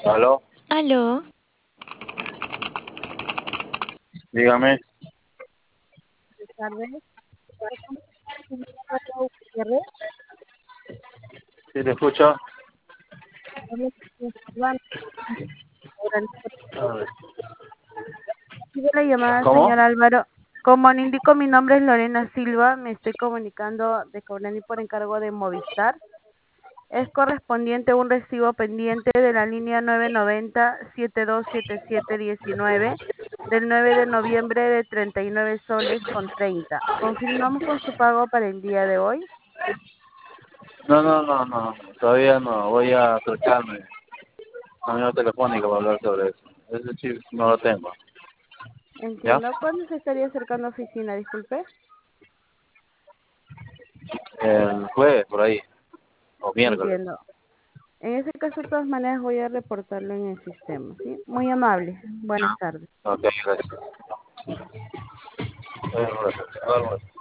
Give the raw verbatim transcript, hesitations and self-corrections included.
¿Aló? Aló, Dígame. Buenas tardes. ¿Cómo se llama Raúl Gutiérrez? ¿Sí te escucho? Habla con Silvana, organizadora A ver. de la llamada, ¿Cómo? señor Álvaro. Como le indico, mi nombre es Lorena Silva. Me estoy comunicando de Cobrani por encargo de Movistar. Es correspondiente a un recibo pendiente de la línea nueve noventa siete dos siete siete diecinueve del nueve de noviembre de treinta y nueve soles con treinta. Confirmamos con su pago para el día de hoy. No, no, no, no. Todavía no. Voy a acercarme a mi telefónica para hablar sobre eso. Ese chip no lo tengo. ¿Ya? Entiendo. ¿Cuándo se estaría acercando a oficina? Disculpe. El jueves, por ahí. O miércoles. Entiendo. En ese caso, de todas maneras, voy a reportarlo en el sistema, ¿sí? Muy amable. Buenas tardes. Ok, gracias. Eh, gracias.